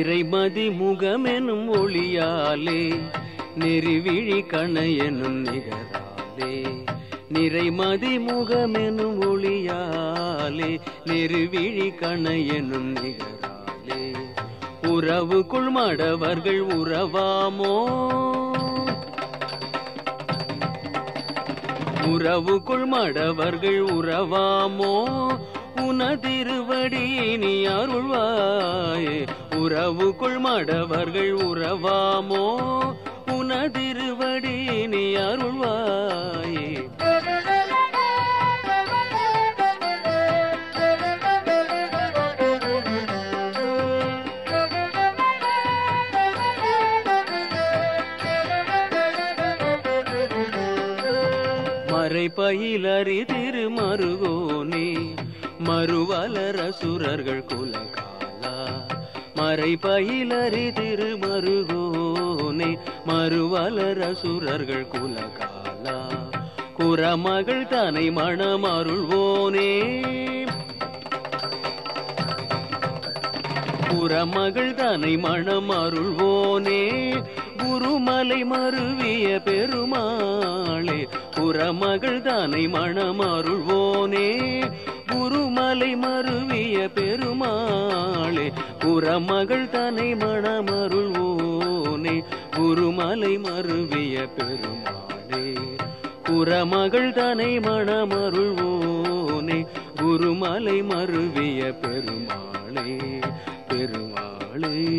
நிறைமதி முகமெனும் ஒளியாலே நெறிவிழி கணையெனும் நிகராலே நிறைமதி முகமெனும் ஒளியாலே நெறிவிழி கணையெனும் நிகராலே உறவுக்குள் மடவர்கள் உறவாமோ உறவுக்குள் மடவர்கள் உறவாமோ உனதிருவடியினி அருள்வாயே உறவுக்குள் மடவர்கள் உறவாமோ உனதிருவடியினி அருள்வாயே மறைபயிலறி திருமருகோனே மறுவலரசுரர்கள் குலகாலா மறைபயிலறி திருமருகோனே மறுவலரசுரர்கள் குலகாலா குறமகள் தனை மணமருள்வோனே குறமகள் தனை மணமருள்வோனே குருமலை மருவிய பெருமாளே குறமகள் தனை மணமருள்வோனே குருமலை மருவிய பெருமாளே குறமகள் தனை மணமருள்வோனே குருமலை மருவிய பெருமாளே குறமகள் தனை மணமருள்வோனே குருமலை மருவிய பெருமாளே பெருமாளே